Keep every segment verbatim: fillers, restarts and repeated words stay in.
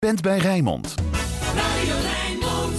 bent bij Rijnmond. Radio Rijnmond.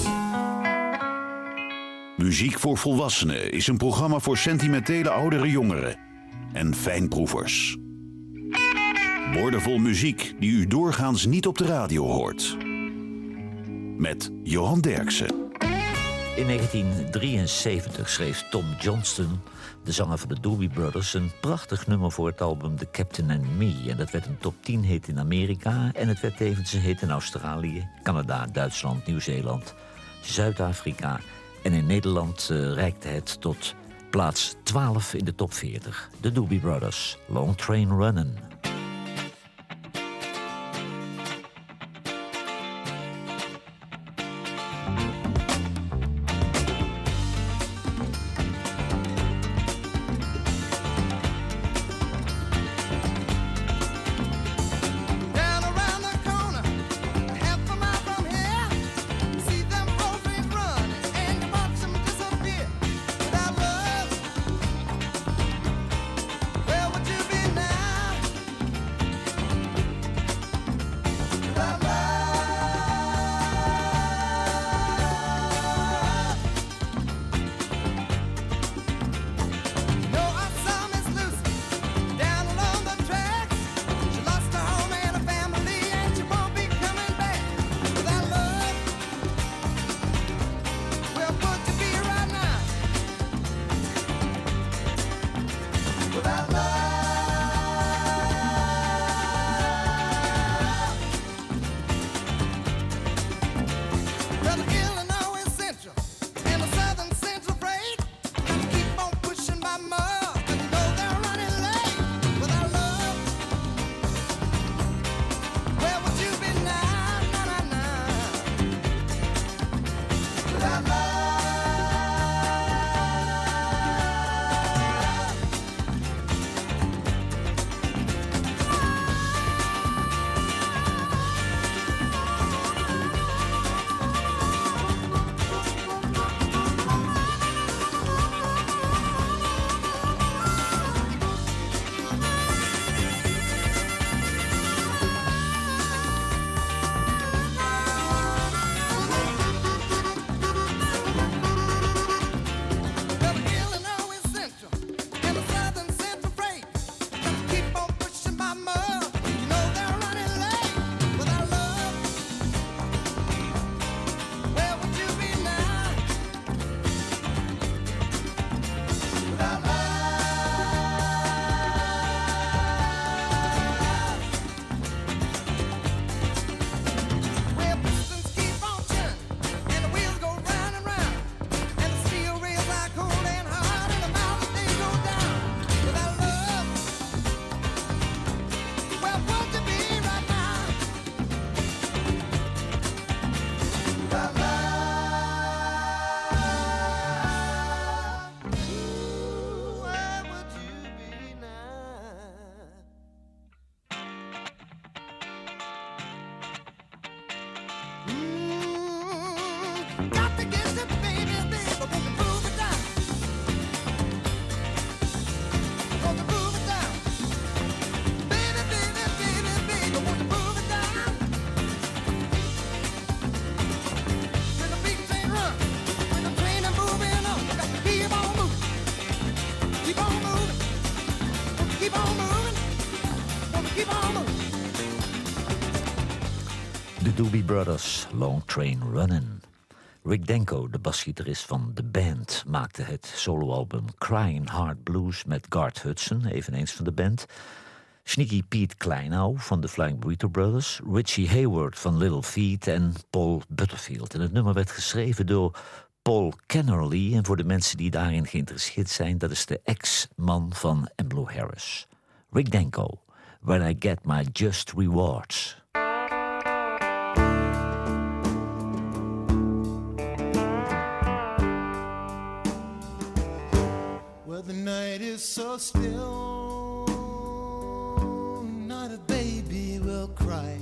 Muziek voor Volwassenen is een programma voor sentimentele oudere jongeren en fijnproevers. Woordenvol muziek die u doorgaans niet op de radio hoort. Met Johan Derksen. In negentien drieënzeventig schreef Tom Johnston, de zanger van de Doobie Brothers, een prachtig nummer voor het album The Captain and Me. En dat werd een top tien hit in Amerika en het werd tevens een hit in Australië, Canada, Duitsland, Nieuw-Zeeland, Zuid-Afrika. En in Nederland uh, reikte het tot plaats twaalf in de top veertig. De Doobie Brothers, Long Train Runnin'. De Doobie Brothers, Long Train Runnin'. Rick Denko, de basgitarist van de band, maakte het soloalbum Crying Heart Blues met Garth Hudson, eveneens van de band. Sneaky Pete Kleinow van de Flying Burrito Brothers, Richie Hayward van Little Feat en Paul Butterfield. En het nummer werd geschreven door Paul Kennerly. En voor de mensen die daarin geïnteresseerd zijn, dat is de ex-man van Emmylou Harris. Rick Denko, When I Get My Just Rewards. Well, the night is so still, not a baby will cry,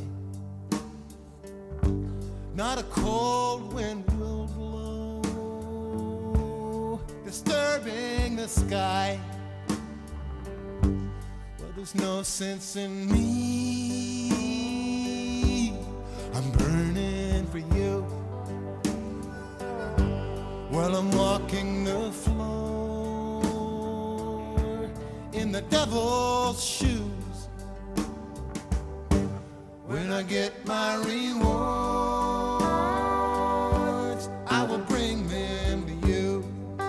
not a cold wind will blow, disturbing the sky. Well, there's no sense in me, I'm devil's shoes. When I get my rewards, I will bring them to you.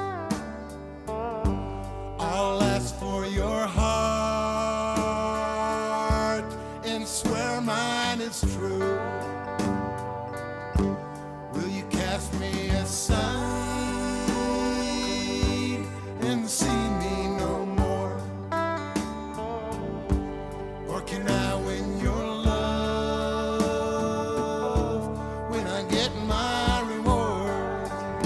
I'll ask for your heart and swear mine is true. Will you cast me aside and see me no more? Or can I win your love when I get my reward?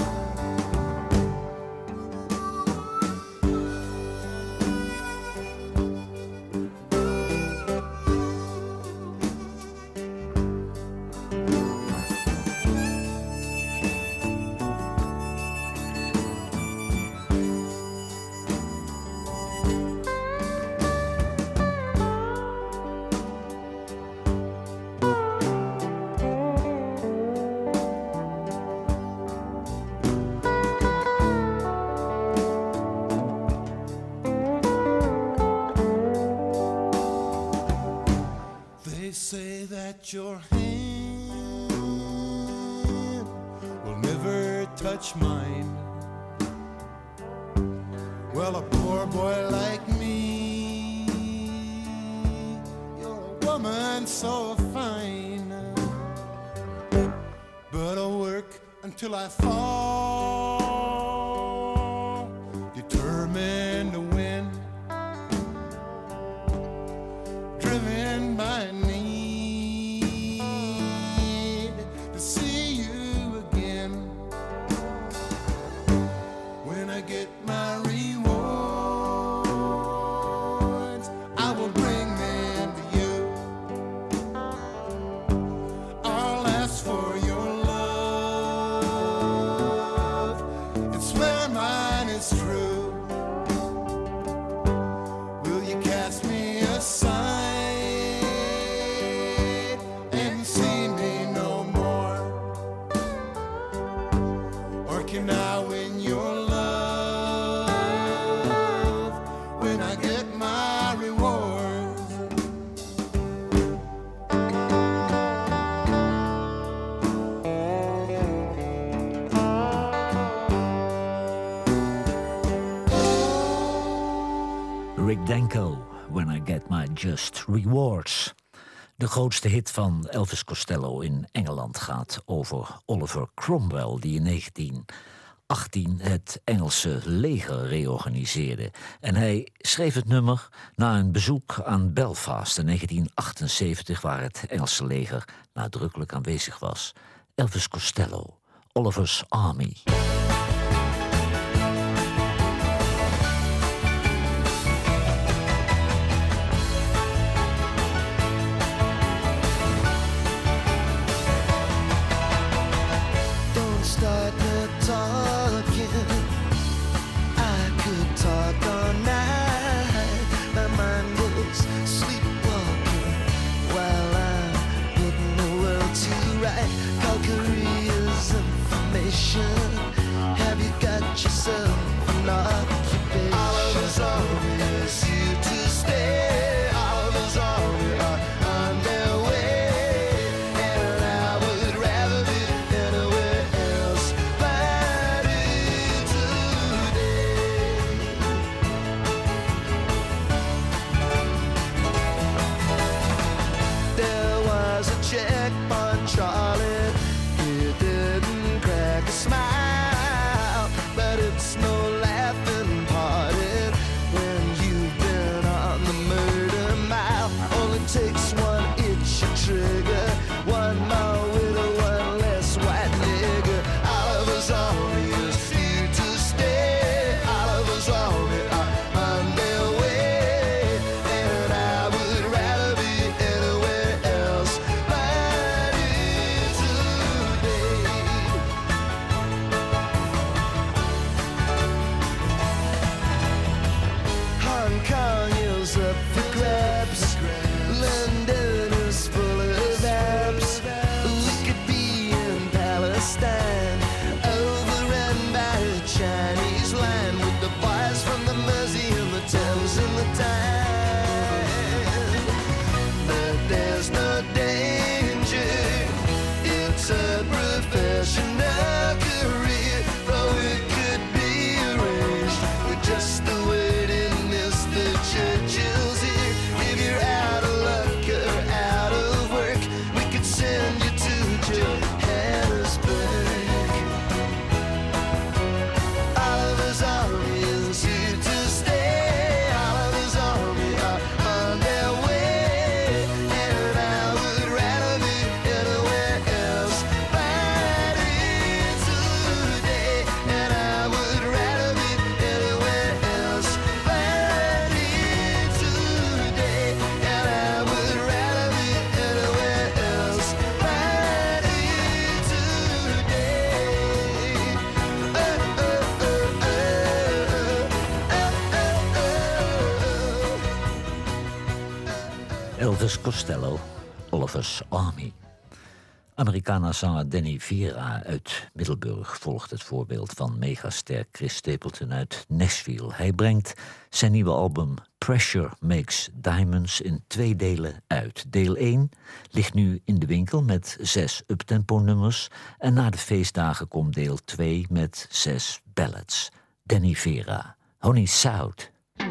They say that your hand will never touch mine. Well, a poor boy like me, you're a woman so fine. But I'll work until I fall, determined to win, driven by need to see you again. When I get my rewards, I will bring them to you. I'll ask for your love and swear mine is true. Will you cast me aside and see me no more? Or can I win your love when I get my rewards? Rick Danko, When I Get My Just Rewards. De grootste hit van Elvis Costello in Engeland gaat over Oliver Cromwell, die in negentien achttien het Engelse leger reorganiseerde. En hij schreef het nummer na een bezoek aan Belfast in negentien achtenzeventig, waar het Engelse leger nadrukkelijk aanwezig was. Elvis Costello, Oliver's Army. Don't start the talking. I could talk all night. My mind goes sleepwalking while I'm putting the world to right. Calgary is information. Elvis Costello, Oliver's Army. Americana-zanger Danny Vera uit Middelburg volgt het voorbeeld van megaster Chris Stapleton uit Nashville. Hij brengt zijn nieuwe album Pressure Makes Diamonds in twee delen uit. Deel één ligt nu in de winkel met zes uptempo nummers en na de feestdagen komt deel twee met zes ballads. Danny Vera, Honey South.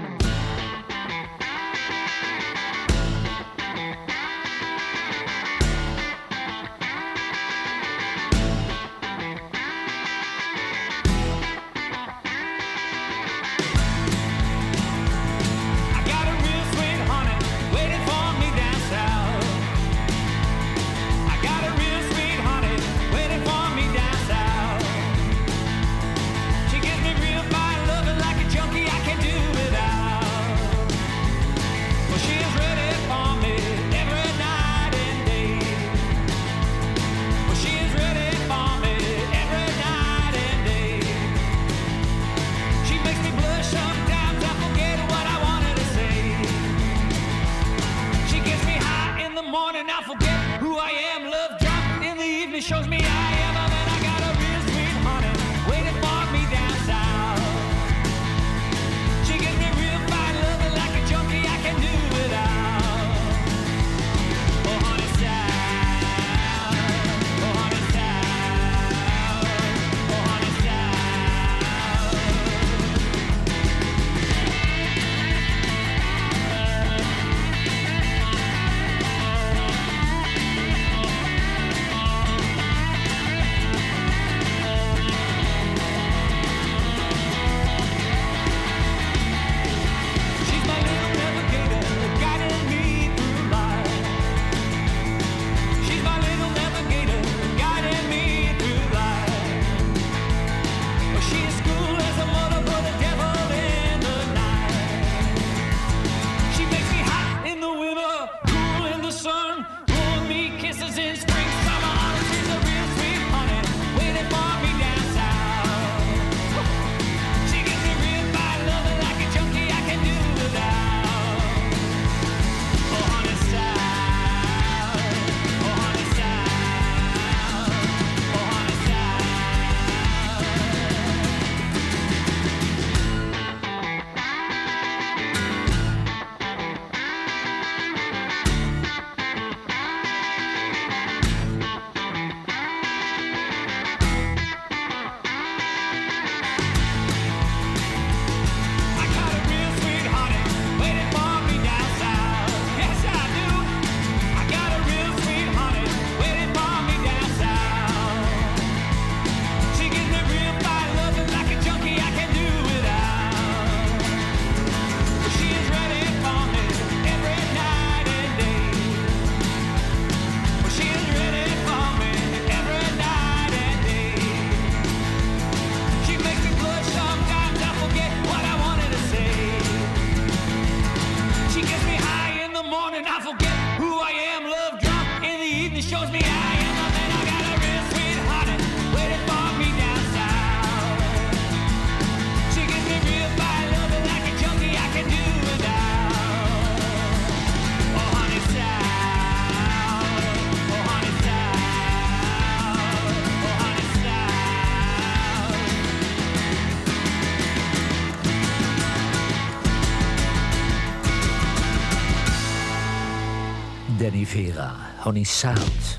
Danny Vera, Honey South.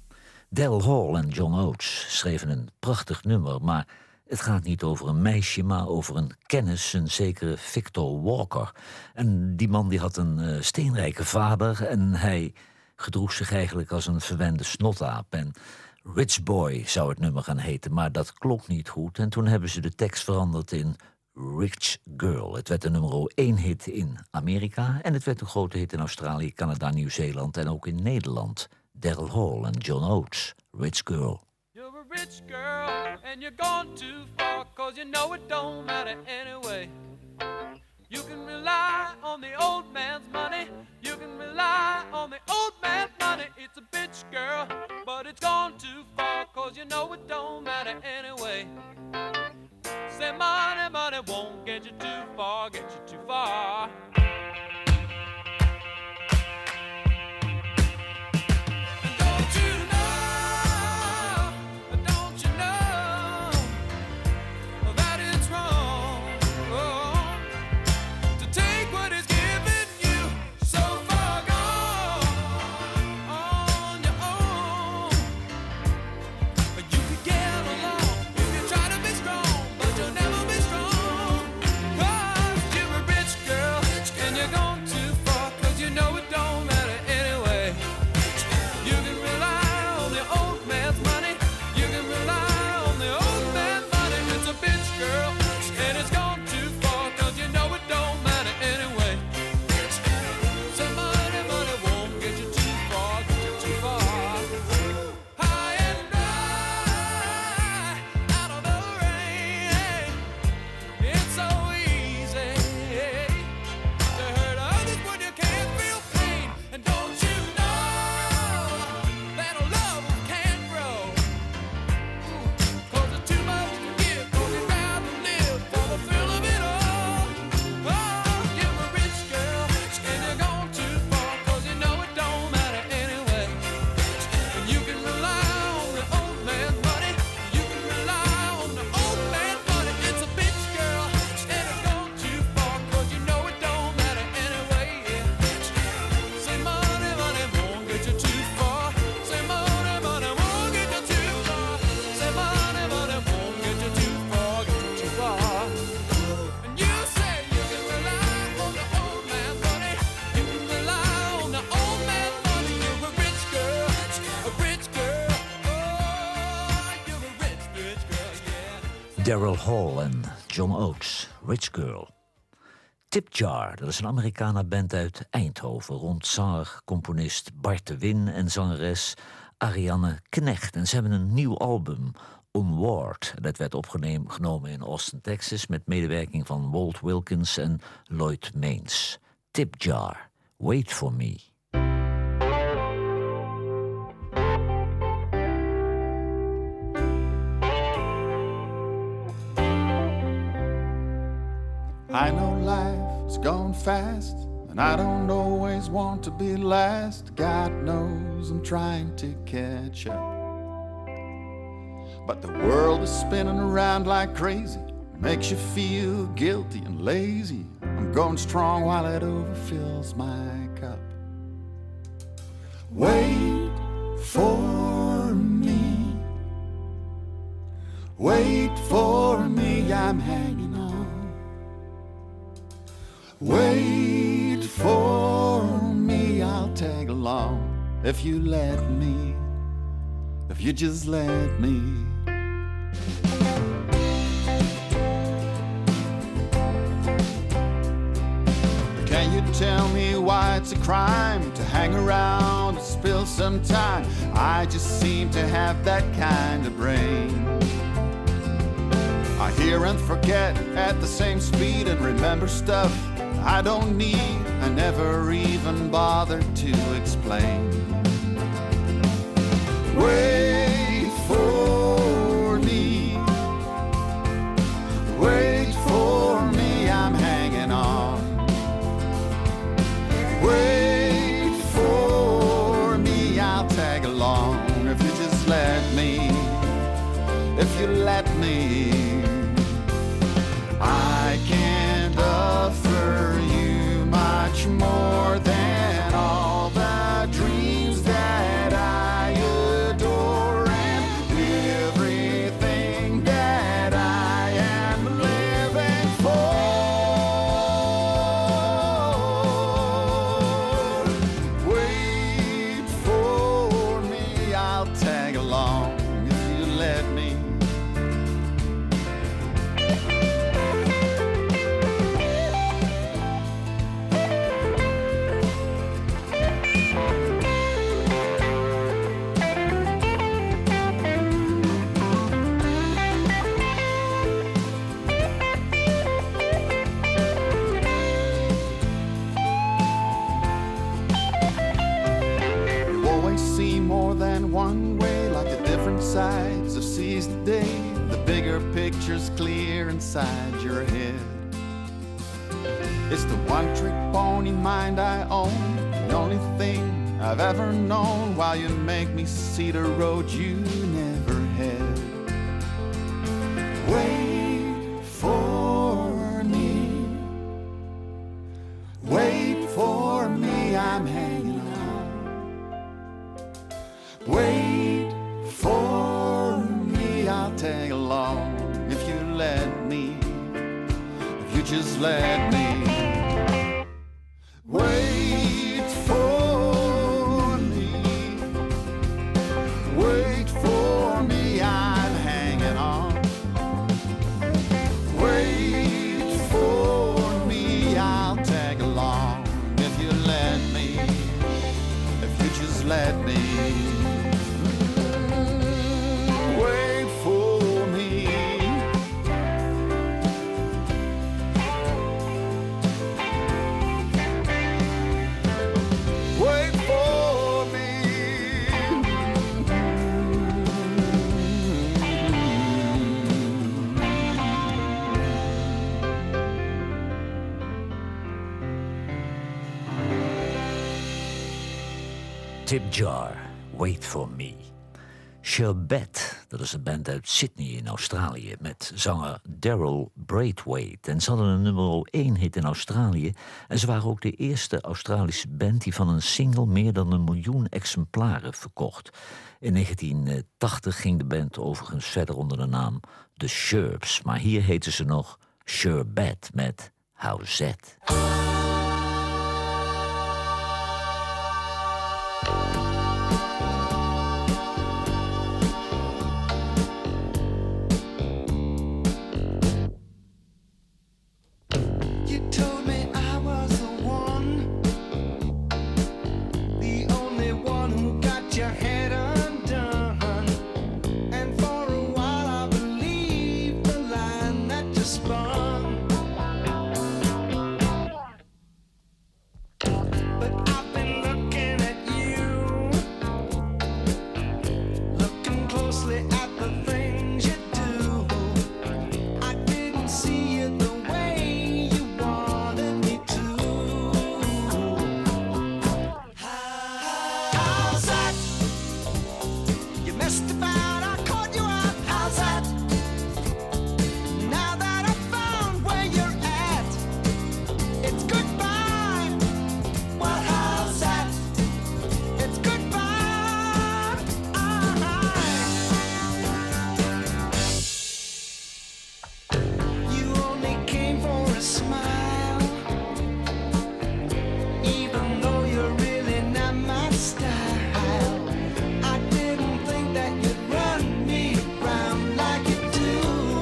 Daryl Hall en John Oates schreven een prachtig nummer, maar het gaat niet over een meisje, maar over een kennis, een zekere Victor Walker. En die man die had een uh, steenrijke vader en hij gedroeg zich eigenlijk als een verwende snotaap. En Rich Boy zou het nummer gaan heten, maar dat klonk niet goed. En toen hebben ze de tekst veranderd in Rich Girl. Het werd een nummer één hit in Amerika en het werd een grote hit in Australië, Canada, Nieuw-Zeeland en ook in Nederland. Daryl Hall en John Oates, Rich Girl. You're a rich girl and you're gone too far, cause you know it don't matter anyway. You can rely on the old man's money, you can rely on the old man's money. It's a bitch girl, but it's gone too far, cause you know it don't matter anyway. Say money, money won't get you too far, get you too far. Daryl Hall en John Oates, Rich Girl. Tip Jar, dat is een Americana-band uit Eindhoven... rond zanger, componist Bart de Win en zangeres Ariane Knecht. En ze hebben een nieuw album, Onward. Dat werd opgenomen in Austin, Texas... met medewerking van Walt Wilkins en Lloyd Maines. Tip Jar, Wait For Me. I know life's gone fast, and I don't always want to be last. God knows I'm trying to catch up, but the world is spinning around like crazy. Makes you feel guilty and lazy. I'm going strong while it overfills my cup. Wait for me, wait for me, I'm hanging on. Wait for me, I'll tag along if you let me, if you just let me. Can you tell me why it's a crime to hang around and spill some time? I just seem to have that kind of brain. I hear and forget at the same speed and remember stuff I don't need, I never even bothered to explain. Wait for me, wait for me, I'm hanging on. Wait for me, I'll tag along if you just let me, if you let me. I can't offer you much more than all the dreams that I adore and everything that I am living for. Wait for me, I'll tag along if you let me. One way, like the different sides of seas today. The bigger picture's clear inside your head. It's the one trick pony mind I own, the only thing I've ever known. While you make me see the road you never had. Wait for me, wait for me, I'm hanging on. Wait for me, I'll tag along if you let me, if you just let me. Wait for me, wait for me, I'm hanging on. Wait for me, I'll tag along if you let me, if you just let me. Tip Jar, Wait For Me. Sherbet, dat is een band uit Sydney in Australië... met zanger Daryl Braithwaite. En ze hadden een nummer één hit in Australië... en ze waren ook de eerste Australische band... die van een single meer dan een miljoen exemplaren verkocht. In negentien tachtig ging de band overigens verder onder de naam The Sherbs... maar hier heten ze nog Sherbet met How's That? Thank you. closely at the things you do. I didn't see you the way you wanted me to. How's that? You messed about, I caught you out. How's that? Now that I found where you're at, it's goodbye. Well, how's that? It's goodbye. You only came for a smile, even though you're really not my style. I didn't think that you'd run me round like you do.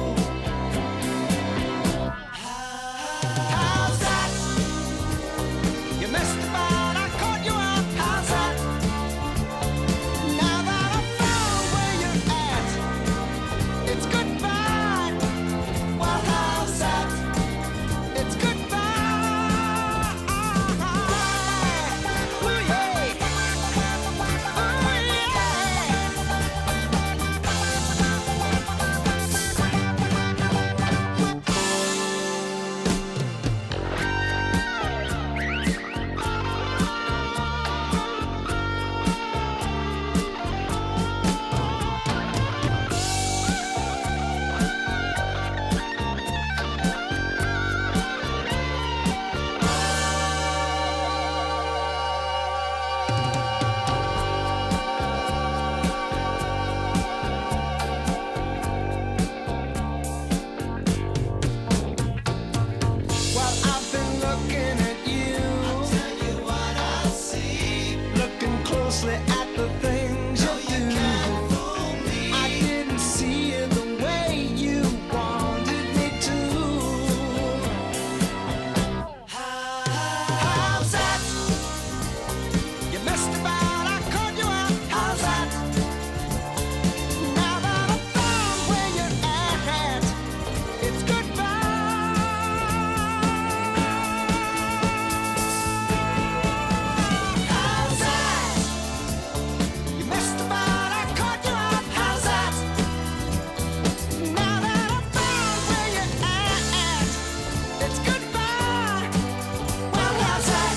How's that? You messed about, I caught you out. How's that? Now that I found where you're at, it's goodbye. Well, how's that? It's goodbye. Ooh, yeah. While I've been looking at you, I'll tell you what I see. Looking closely at the things you do. I didn't see you the way you wanted me to. How's that? You messed about, I caught you out. How's that? Now that I found where you're at, it's goodbye. How's that? You messed about, I caught you out. How's that? Now that I found where you're at, it's goodbye. Well, how's that?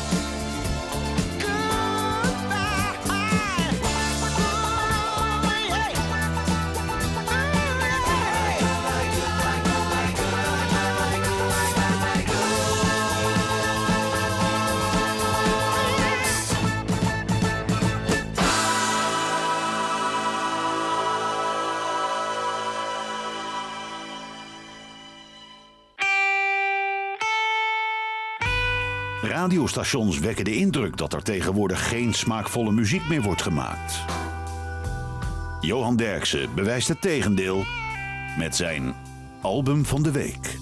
Radiostations wekken de indruk dat er tegenwoordig geen smaakvolle muziek meer wordt gemaakt. Johan Derksen bewijst het tegendeel met zijn album van de week.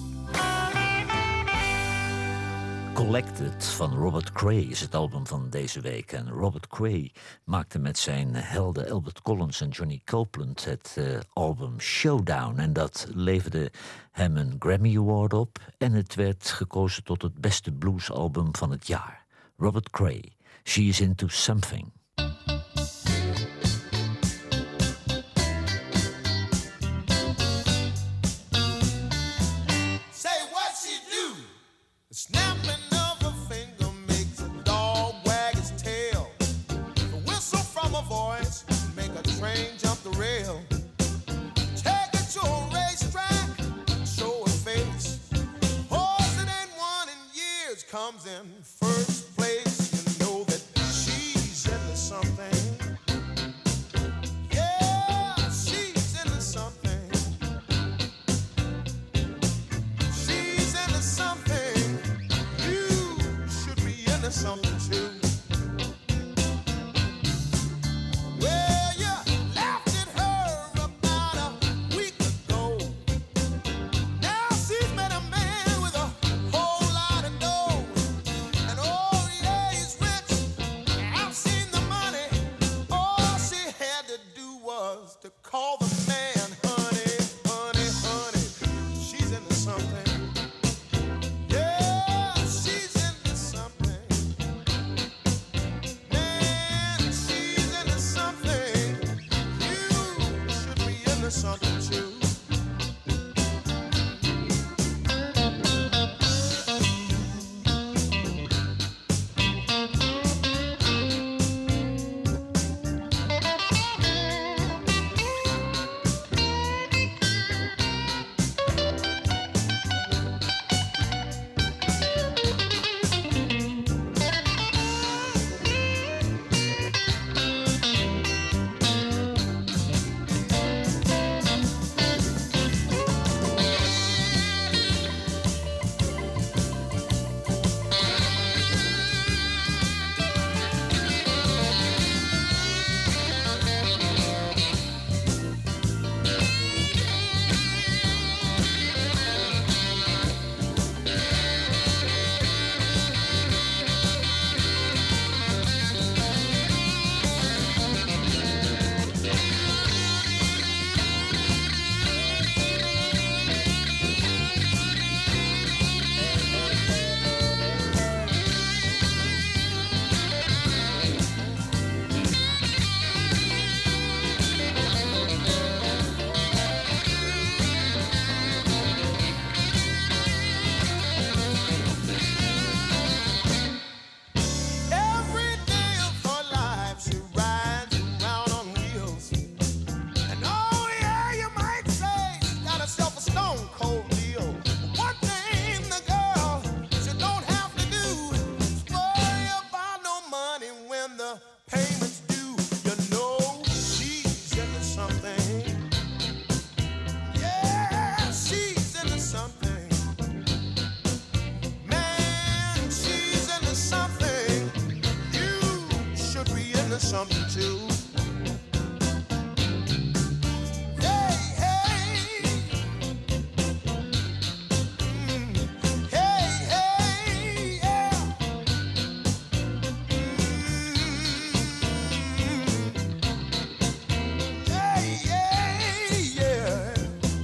Collected van Robert Cray is het album van deze week. En Robert Cray maakte met zijn helden Albert Collins en Johnny Copeland het uh, album Showdown. En dat leverde hem een Grammy Award op. En het werd gekozen tot het beste bluesalbum van het jaar. Robert Cray, She is Into Something. Say what she do. The snapping of a finger makes a dog wag his tail. The whistle from a voice make a train jump the rail. Take it to a racetrack, show a face. Horse that ain't won in years comes in first place. You know that she's into something. Yeah, she's into something. She's into something. You should be into something too. Well, you laughed at her about a week ago. Now she's met a man with a whole lot of dough. And oh yeah, he's rich. I've seen the money. All she had to do was to call the man honey, honey, honey. She's into something. Yeah, she's into something. Man, she's into something. You into something too. Something too. Hey, hey. Mm. Hey, hey, yeah. Mm. Hey, hey, yeah.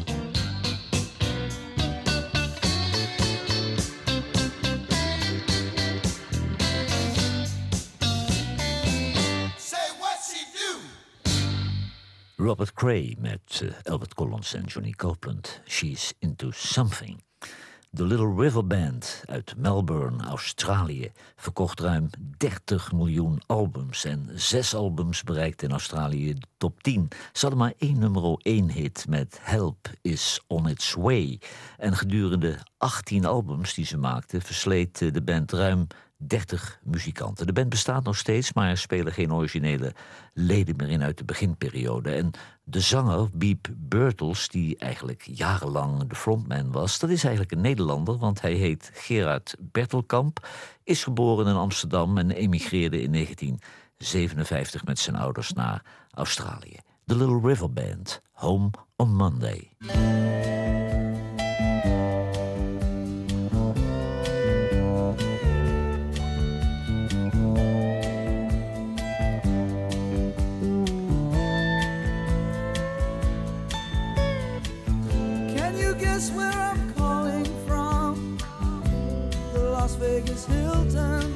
Robert Cray met uh, Albert Collins en Johnny Copeland. She's into something. De Little River Band uit Melbourne, Australië, verkocht ruim dertig miljoen albums en zes albums bereikten in Australië de top tien. Ze hadden maar één nummer één hit met Help is on its way. En gedurende achttien albums die ze maakten versleet de band ruim dertig muzikanten. De band bestaat nog steeds, maar er spelen geen originele leden meer in uit de beginperiode. En de zanger Beep Birtles, die eigenlijk jarenlang de frontman was, dat is eigenlijk een Nederlander, want hij heet Gerard Bertelkamp, is geboren in Amsterdam en emigreerde in negentien zevenenvijftig met zijn ouders naar Australië. The Little River Band, Home on Monday. Where I'm calling from, the Las Vegas Hilton.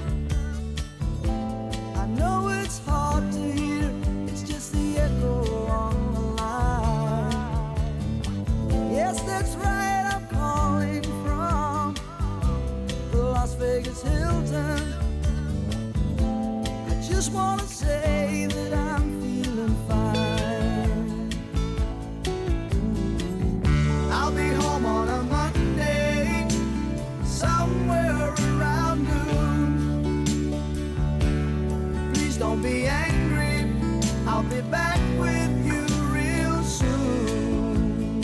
I know it's hard to hear, it's just the echo on the line. Yes, that's right, I'm calling from the Las Vegas Hilton. I just want to say that I'm feeling fine. I'll be home on a Monday, somewhere around noon. Please don't be angry, I'll be back with you real soon.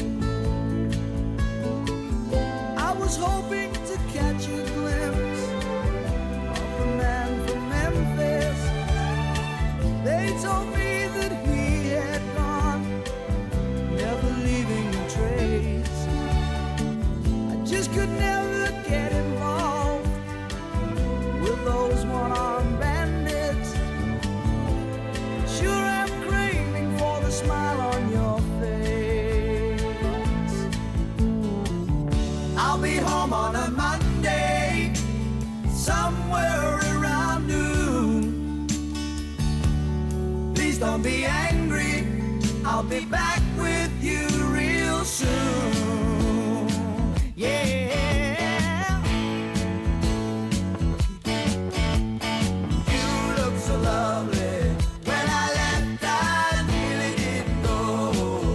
I was hoping to catch a glimpse of a man from Memphis. They told me that he had gone, never leaving a trace. I just could never get involved with those one-armed bandits. Sure, I'm craving for the smile on your face. I'll be home on a Monday, somewhere around noon. Please don't be angry, I'll be back with you soon. Yeah. You look so lovely. When I left, I really didn't know.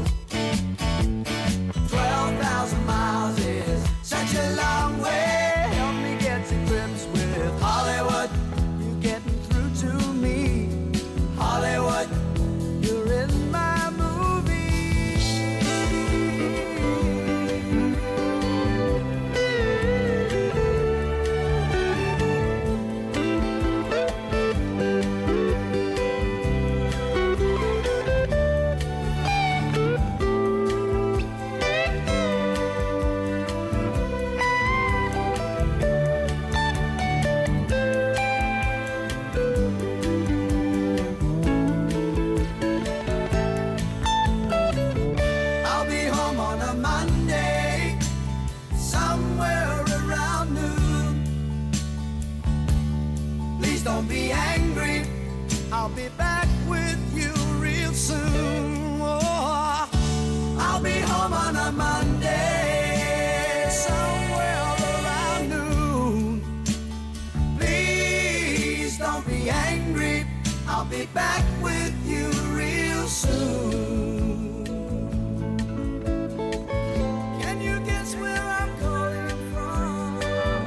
Twelve thousand miles is such a long way. Help me get to grips with Hollywood. You're getting through to me. Hollywood, you're in my movie. I'll be home on a Monday, somewhere around noon. Please don't be angry, I'll be back with you real soon. Oh, I'll be home on a Monday, somewhere around noon. Please don't be angry, I'll be back with you real soon. Can you guess where I'm calling from?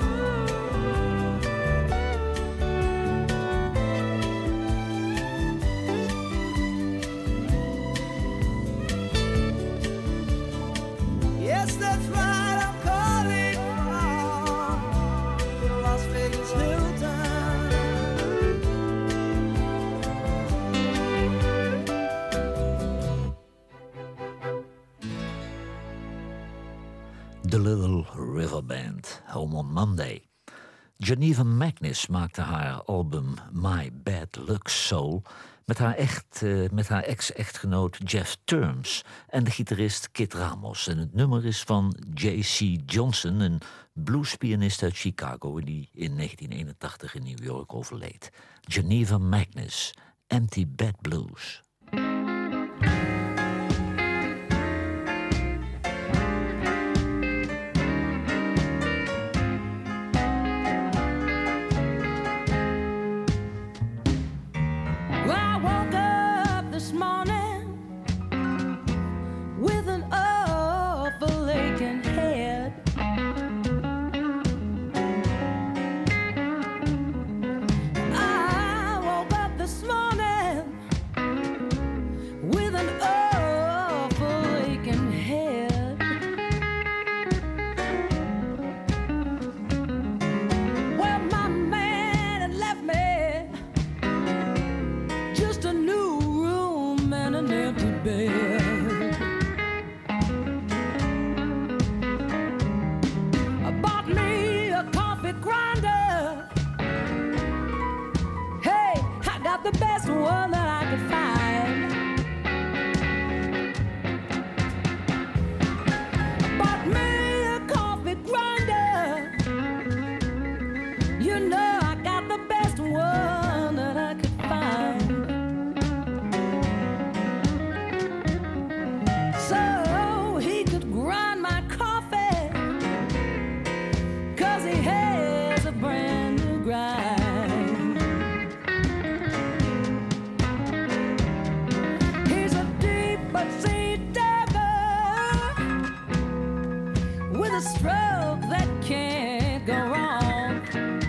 Yes, that's right, I'm calling from the Las Vegas Hilton. The Little River Band, Home on Monday. Geneva Magnus maakte haar album My Bad Luck Soul met haar, echt, eh, met haar ex-echtgenoot Jeff Terms en de gitarist Kid Ramos. En het nummer is van J C Johnson, een bluespianist uit Chicago die in negentien eenentachtig in New York overleed. Geneva Magnus, Empty Bed Blues. Well, I woke up this morning with an awful aching head. I woke up this morning with an awful aching head. Well, my man had left me just a new room and an empty bed. I bought me a coffee grinder. Hey, I got the best one that I could find. I bought me a coffee grinder. You know I got the best one that I could find. So he could grind my coffee, 'cause he has a brand new grind. He's a deep but sea diver with a stroke that can't go wrong.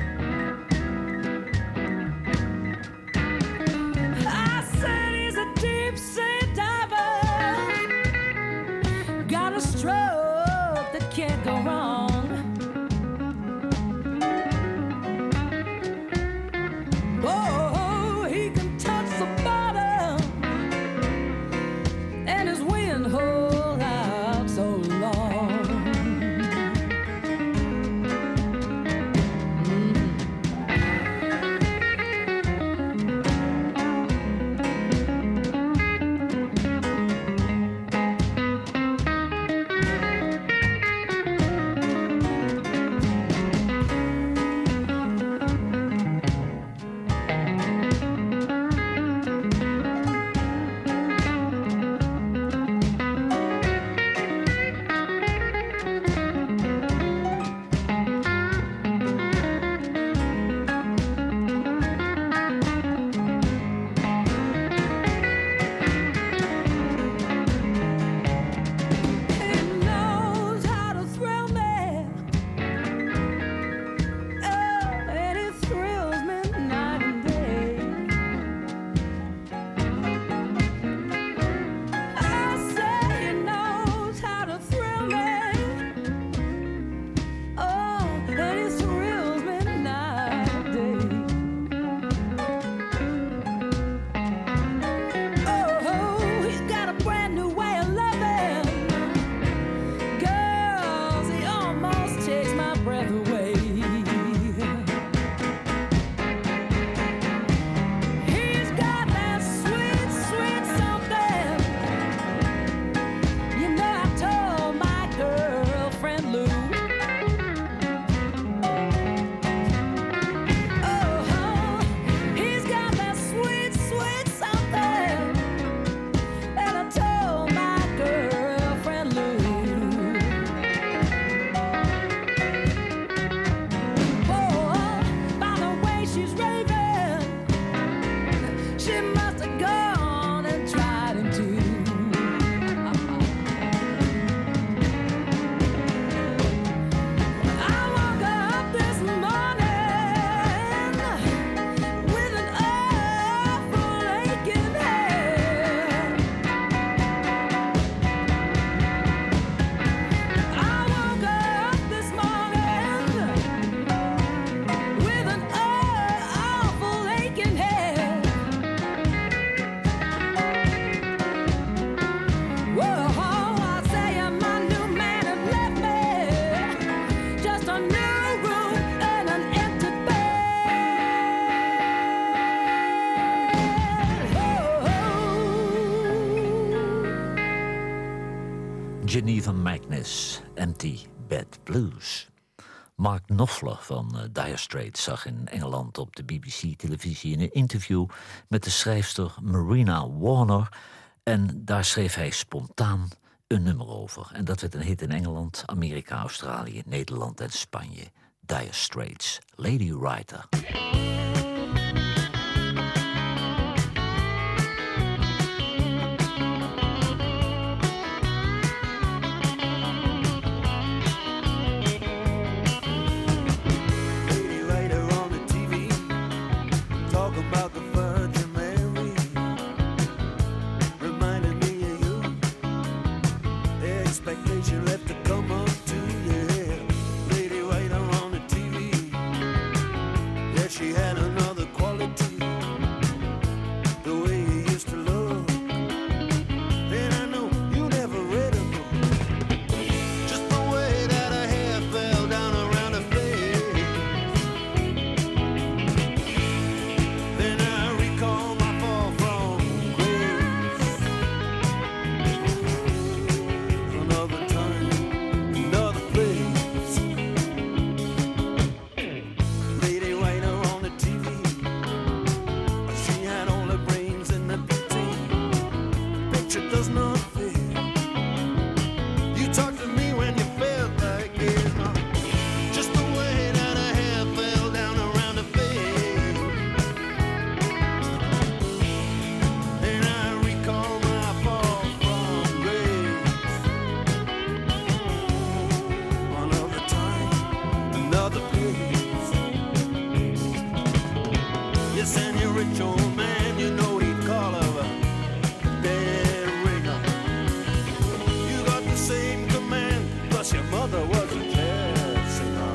I said he's a deep sea diver, got a stroke that can't go wrong. Oh, he can touch the bottom and his wind hold out so long. Geneva Magnus, Empty Bed Blues. Mark Knopfler van uh, Dire Straits zag in Engeland op de B B C-televisie in een interview met de schrijfster Marina Warner. En daar schreef hij spontaan een nummer over. En dat werd een hit in Engeland, Amerika, Australië, Nederland en Spanje. Dire Straits, Lady Writer. Expectation left to come up to yeah, lady right on the T V. Yeah, she had another quality, the way you used to look. And I know you never read a book, just the way that her hair fell down around her face. Then I recall my fall from grace. Another time, another place. Lady Writer on the T V. She had all her brains in the fifteen. Picture does not fit. You talked to me when you felt like it. uh, Just the way that her hair fell down around her face. And I recall my fall from grace. Another time, another place. Yes, and your rich old man, you know he'd call her a dead ringer. You got the same command, plus your mother was a jazz singer.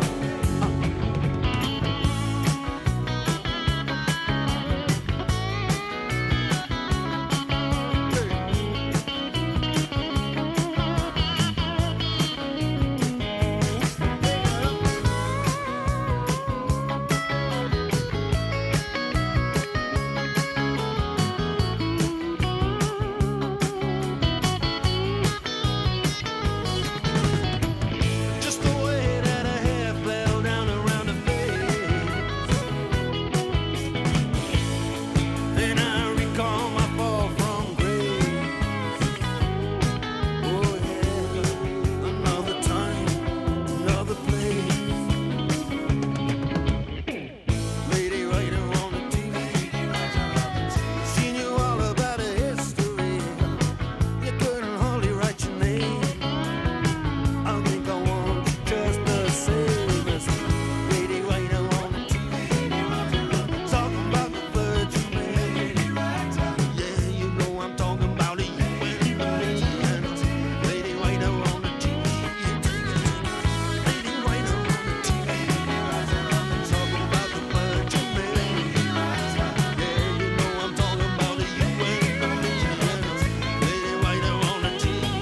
Just the way that her hair fell down around her face. Then I recall my fall from grace. Oh yeah, another time, another place. Lady Writer on the T V. She knew all about her history. You couldn't hardly write your name. I think I want you just the same as Lady Writer on the T V. Talking about the Virgin Mary. Yeah, you know I'm talking about you and me. Lady Writer on the T V. Lady Writer on the T V. Talking about the Virgin Mary. Yeah, you know I'm talking about you and me. Lady Writer on the T V.